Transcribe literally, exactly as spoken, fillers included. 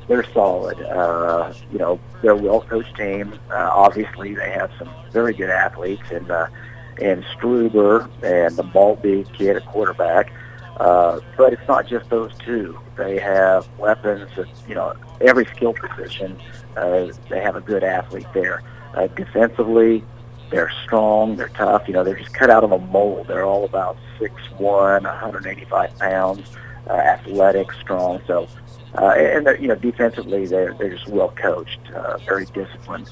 they're solid. Uh, you know, they're a well-coached team. Uh, obviously, they have some very good athletes in uh, in Struber and the Maltby kid at quarterback. Uh, but it's not just those two. They have weapons at, you know, every skill position. Uh, they have a good athlete there. Uh, defensively, they're strong. They're tough. You know, they're just cut out of a mold. They're all about six one, one hundred eighty-five pounds, uh, athletic, strong. So, uh, and they're, you know, defensively, they're they're just well coached, uh, very disciplined.